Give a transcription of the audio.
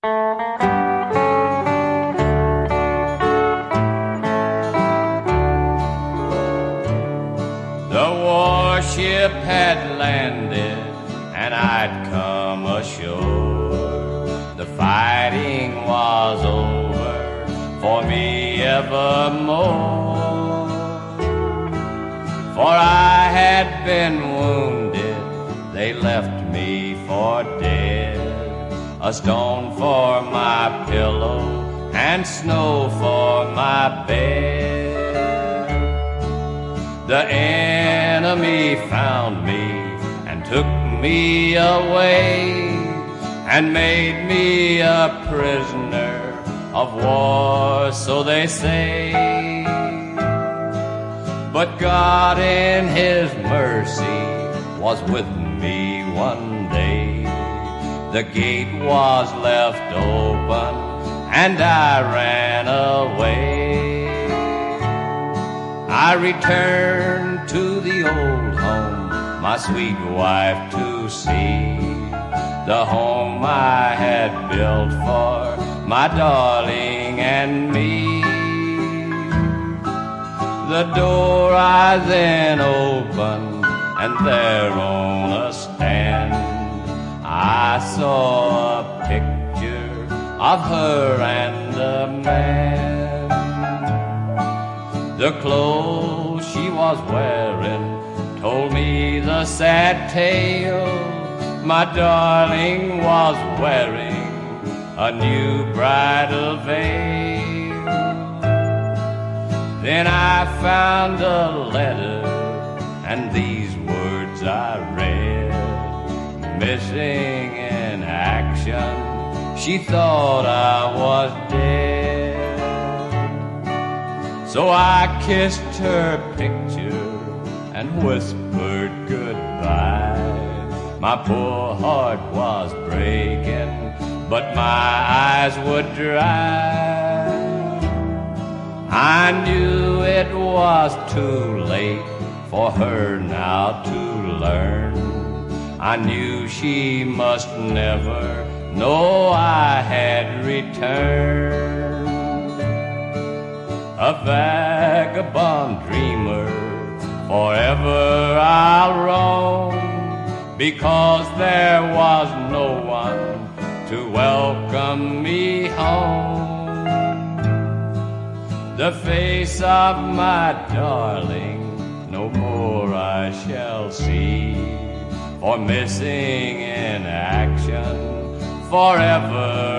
The warship had landed and I'd come ashore. The fighting was over for me evermore. For I had been wounded, they left me for dead. A stone for my pillow and snow for my bed. The enemy found me and took me away and made me a prisoner of war, so they say. But God in His mercy was with me one day. The gate was left open and I ran away. I returned to the old home, my sweet wife to see, the home I had built for my darling and me. The door I then opened, and there on a stand I saw a picture of her and a man. The clothes she was wearing told me the sad tale. My darling was wearing a new bridal veil. Then I found a letter and these words I read. Missing in action, she thought I was dead. So I kissed her picture and whispered goodbye. My poor heart was breaking, but my eyes would dry. I knew it was too late for her now to learn. I knew she must never know I had returned. A vagabond dreamer, forever I'll roam, because there was no one to welcome me home. The face of my darling no more I shall see, for missing in action forever